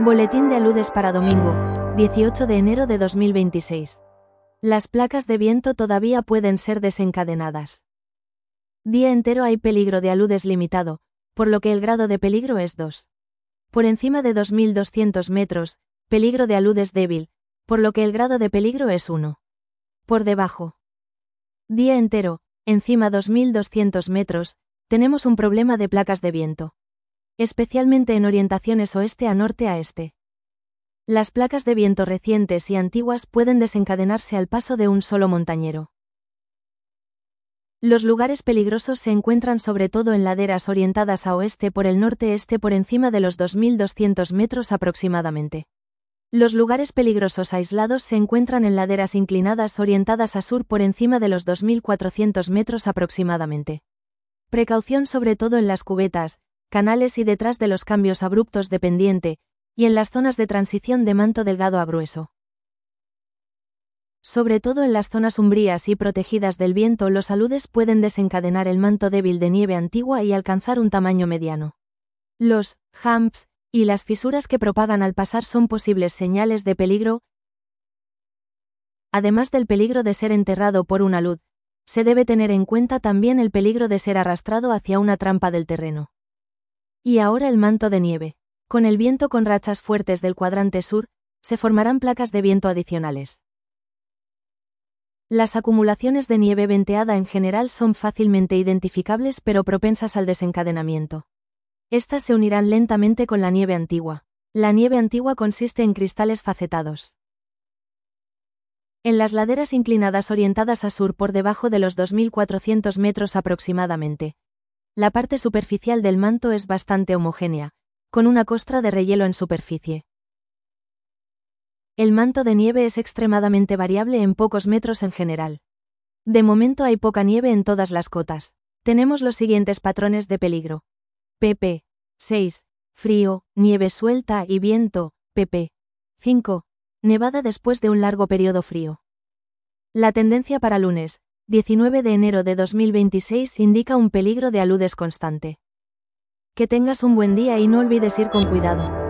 Boletín de aludes para domingo, 18 de enero de 2026. Las placas de viento todavía pueden ser desencadenadas. Día entero hay peligro de aludes limitado, por lo que el grado de peligro es 2. Por encima de 2200 metros, peligro de aludes débil, por lo que el grado de peligro es 1. Por debajo. Día entero, encima 2200 metros, tenemos un problema de placas de viento. Especialmente en orientaciones oeste a norte a este. Las placas de viento recientes y antiguas pueden desencadenarse al paso de un solo montañero. Los lugares peligrosos se encuentran sobre todo en laderas orientadas a oeste por el norte-este por encima de los 2200 metros aproximadamente. Los lugares peligrosos aislados se encuentran en laderas inclinadas orientadas a sur por encima de los 2400 metros aproximadamente. Precaución sobre todo en las cubetas, canales y detrás de los cambios abruptos de pendiente, y en las zonas de transición de manto delgado a grueso. Sobre todo en las zonas umbrías y protegidas del viento, los aludes pueden desencadenar el manto débil de nieve antigua y alcanzar un tamaño mediano. Los humps y las fisuras que propagan al pasar son posibles señales de peligro. Además del peligro de ser enterrado por un alud, se debe tener en cuenta también el peligro de ser arrastrado hacia una trampa del terreno. Y ahora el manto de nieve. Con el viento con rachas fuertes del cuadrante sur, se formarán placas de viento adicionales. Las acumulaciones de nieve venteada en general son fácilmente identificables pero propensas al desencadenamiento. Estas se unirán lentamente con la nieve antigua. La nieve antigua consiste en cristales facetados. En las laderas inclinadas orientadas a sur por debajo de los 2400 metros aproximadamente, la parte superficial del manto es bastante homogénea, con una costra de rehielo en superficie. El manto de nieve es extremadamente variable en pocos metros en general. De momento hay poca nieve en todas las cotas. Tenemos los siguientes patrones de peligro. pp. 6. Frío, nieve suelta y viento. pp. 5. Nevada después de un largo periodo frío. La tendencia para lunes, 19 de enero de 2026 indica un peligro de aludes constante. Que tengas un buen día y no olvides ir con cuidado.